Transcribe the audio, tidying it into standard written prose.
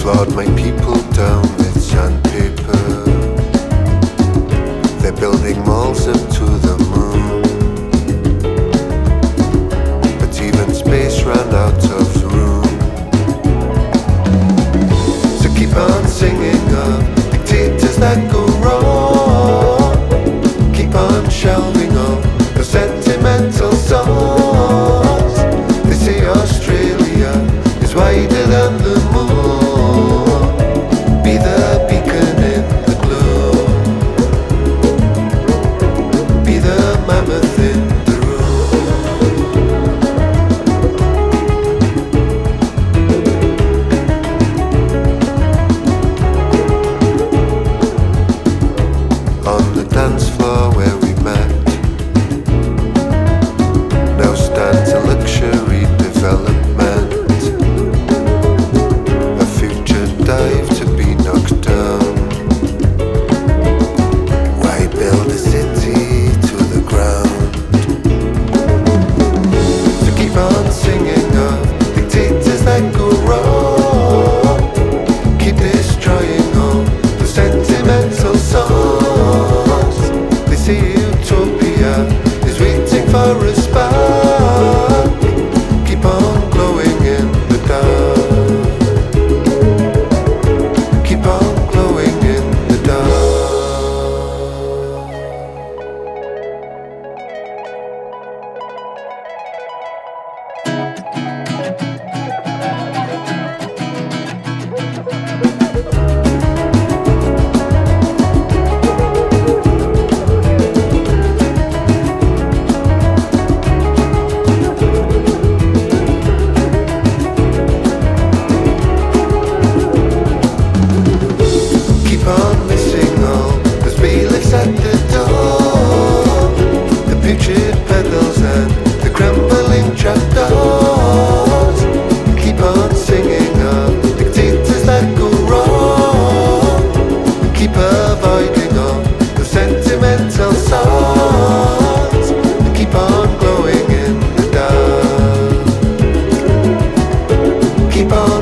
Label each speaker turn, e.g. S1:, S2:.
S1: flawed my people down with sandpaper. They're building malls up to the moon, but even space ran out of room. So keep on singing of dictators that go wrong. Keep on shelving all the sentimental songs. They say Australia is wider than the moon. Be the beacon in the gloom. Be the mammoth in the room. On the dance floor where we met, now stands a luxury development, a future dive to be knocked down. Why build a city to the ground? So keep on singing of dictators that go wrong. Keep destroying all the sentimental songs. They say utopia is waiting for a spark. Keep on glowing in the dark. Keep on glowing in the dark. Keep on missing all those bailiffs at the door, the putrid pedals and the crumbling trapdoors. Keep on singing of dictators that go wrong. Keep avoiding all the sentimental songs. Keep on glowing in the dark. Keep on